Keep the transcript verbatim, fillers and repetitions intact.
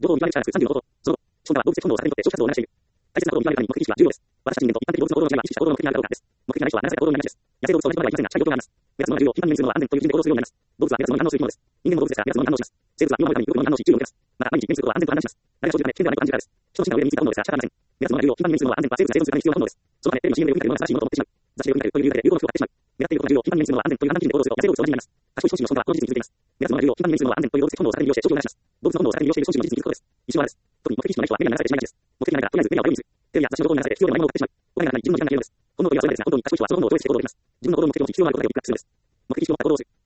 情報を見極める力さんじゅうのこと。その後、資本家は動物的本能を逆手にとって消費活動を促している。大切なことを見極めるために目的意識は重要です。私たち人間と一般的動物の行動の違いは意識した行動の目的にあるかどうかです。目的がない人はならせた行動になりがちです。野生動物を同じことができませんが、近い状況があります。目立つものが重要、頻繁に目にするのは安全という基準で行動するようになります。動物は目立つものに反応する生き物です。人間も動物ですから、目立つものに反応します。生物は身を守るためによく物に反応し、注意を向けます。また、毎日目にすることは安全と判断します。誰が生じるため、危険ではないと感じるからです。人の身体の上についた本能ですから仕方ありません。目立つものが重要、頻繁に目にするのは安全とは生物が生存するために必要な本能です。そのため、テレビの シーエム でよく見たるような正しいものと思ってしまう。雑誌でよく見たるという理由だけで流行の人は買ってしまう。目立っていることが重要、頻繁に目にするのは安全という判断基準で行動すると、野生動物と同じになります。賢い資本主義の資本家はこの事実に気づいています。目立つものが重要、頻繁に目にするのは安全という動物的本能を逆手に利用して消費を促します。動物の本能を逆手に利用している資本主義の事実に気づくことです。一種の話です。特に目的意識のない人は目には流されてしまいがちです。目的がないから、とりあえず目には折れ水。テレビや雑誌の動画に流されて必要でないものを買ってしまう。お金がない自分の時間がないのです。本能というのはそれまでですが、本当に賢い人はその本能を超越して行動できます。自分の行動の目的を持ち必要があることだけをびっくりするのです。目的意識を持った行動をする。